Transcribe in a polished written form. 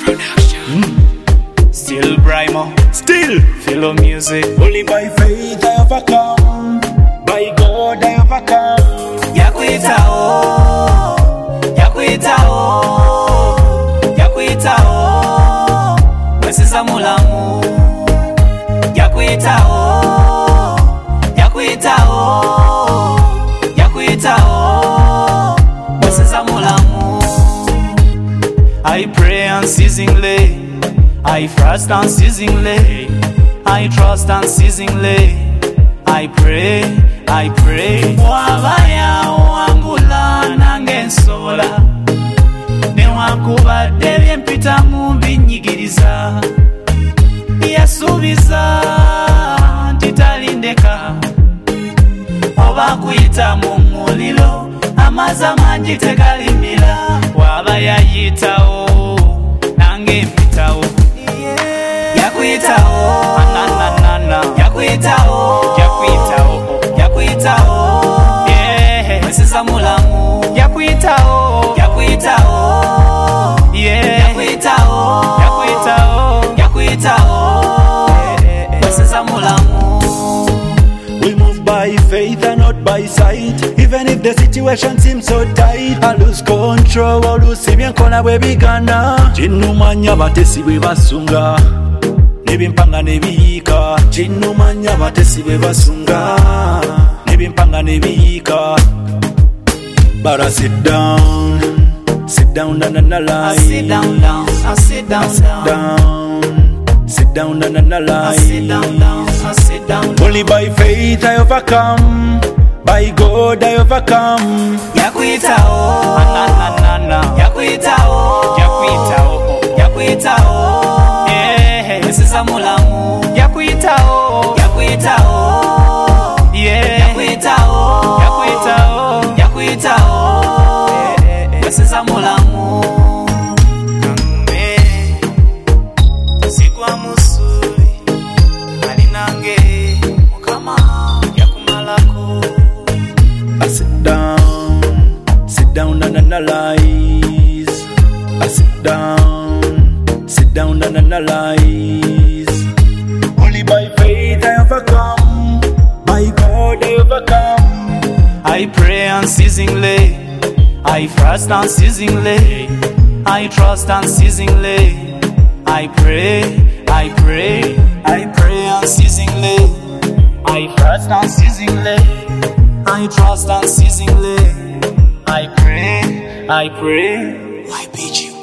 Still Brimo, still Philo music. Only by faith I overcome, by God I overcome. Yakuitao, mwesiza mulamu. Yakuitao, mwesiza mulamu. I pray unceasingly, I fast unceasingly, I trust unceasingly, I pray. Wabaya wangula nange nsobola, newankubadde byempitamu binyigiriza. Yasuubiza nti talindeka, oba kuyita mu muliro amazzi amangi tegalimira. Waba yayitawo nange mpitawo. Yakuitao, yeah. Mwesiza mulamu. Yakuitao, yeah. Mwesiza mulamu. We move by faith and not by sight. Even if the situation seems so tight, I lose control, olusibye nkola bwe bigana. Kinumanya batesi bwe basunga, nebimpanga nebiyiika. Kinumanya batesi bwe basunga, nebimpanga nebiyiika. But I sit down and analyze. Sit down and analyze. Only by faith I overcome, by God I overcome. Yakuitao, yeah. Mwesiza mulamu. Yakuitao, yeah. Mwesiza mulamu. Sigwa musuli alinange mukama yakumalako. I sit down and analyze. I sit down and analyze. Only by faith I overcome, by God I overcome. I pray unceasingly, I fast unceasingly, I trust unceasingly, I pray unceasingly, I fast unceasingly, I trust unceasingly, I pray. YPG.